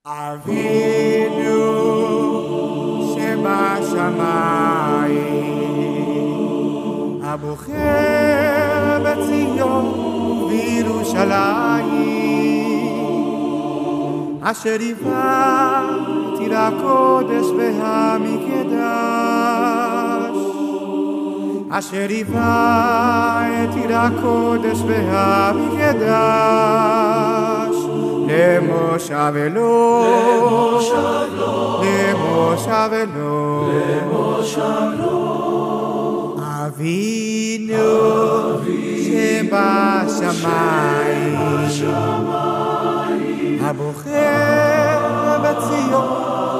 אבינו שבשמיים, הבוחר בציון ובירושלים, אשר היווה את עיר הקודש והמקדש, אשר היווה את עיר הקודש והמקדש, למושב אלו, למושב אלו, אבינו שבשמיים, הבוחר בציון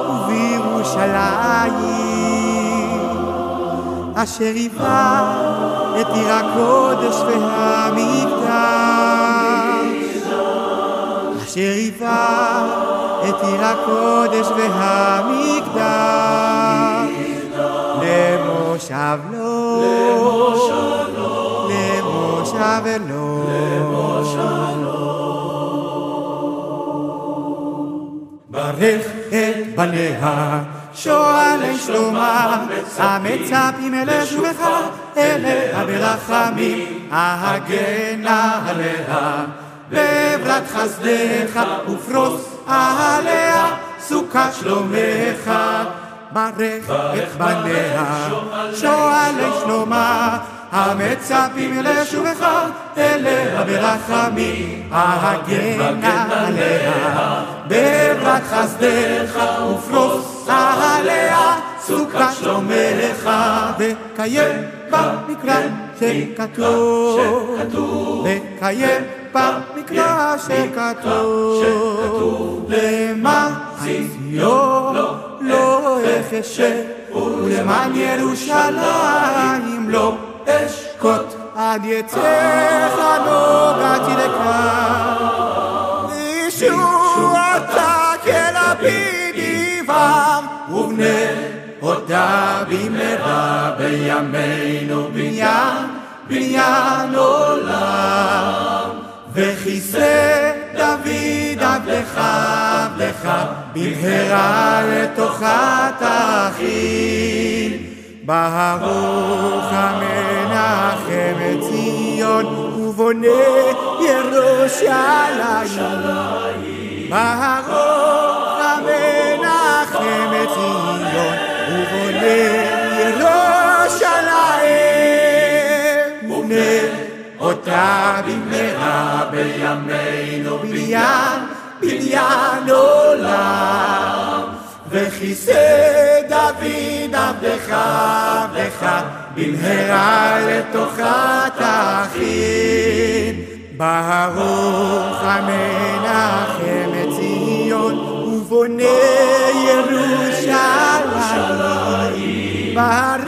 ובירושלים, אשר היווה את עיר הקודש והמקדש, אשר היווה את עיר הקודש והמקדש, למושב לו, למושב לו, ברך את בניה שואלי שלומה, המצפים אל שובך אליה ברחמים, הגנה עליה בעברת חסדך ופרוס עליה סוכת שלומך. ברך את בניה שואלי שלומה, המצפים אל שובך אליה ברחמים, הגנה עליה בעברת חסדך ופרוס עליה סוכת שלומך. וקיים במקרא שכתוב, וקיים במקרא שכתוב, למען ציון לא אחשה ולמען ירושלים לא אשקוט, עד יצא חנוגתי לכאן, ישועתה כלפיד יבער ובנה אותה במהרה בימינו בניין עולם. וכיסא דוד עבדך במהרה לתוכה תכין, ברוך המנחם את ציון ובונה ירושלים, ברוך המנחם את ציון ובונה ירושלים, ובנה אותה במהרה בימינו בניין עולם. וכיסא דוד עבדך במהרה לתוכה תכין, ברוך המנחם את ציון ובונה ירושלים,